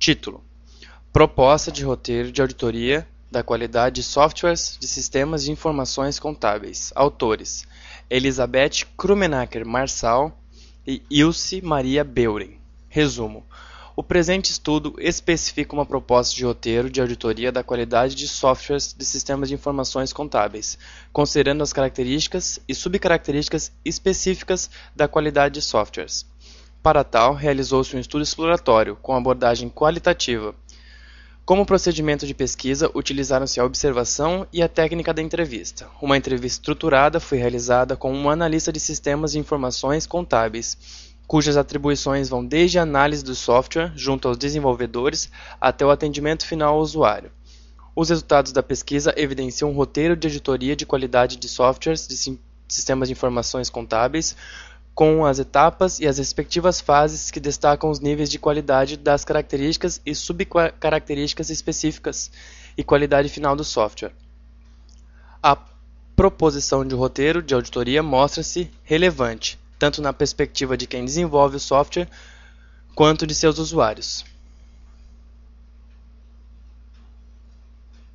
Título: Proposta de roteiro de auditoria da qualidade de softwares de sistemas de informações contábeis. Autores: Elizabeth Krumenacker Marçal e Ilse Maria Beuren. Resumo: o presente estudo especifica uma proposta de roteiro de auditoria da qualidade de softwares de sistemas de informações contábeis, considerando as características e subcaracterísticas específicas da qualidade de softwares. Para tal, realizou-se um estudo exploratório, com abordagem qualitativa. Como procedimento de pesquisa, utilizaram-se a observação e a técnica da entrevista. Uma entrevista estruturada foi realizada com um analista de sistemas de informações contábeis, cujas atribuições vão desde a análise do software junto aos desenvolvedores até o atendimento final ao usuário. Os resultados da pesquisa evidenciam um roteiro de auditoria de qualidade de softwares de sistemas de informações contábeis, com as etapas e as respectivas fases que destacam os níveis de qualidade das características e subcaracterísticas específicas e qualidade final do software. A proposição de roteiro de auditoria mostra-se relevante, tanto na perspectiva de quem desenvolve o software, quanto de seus usuários.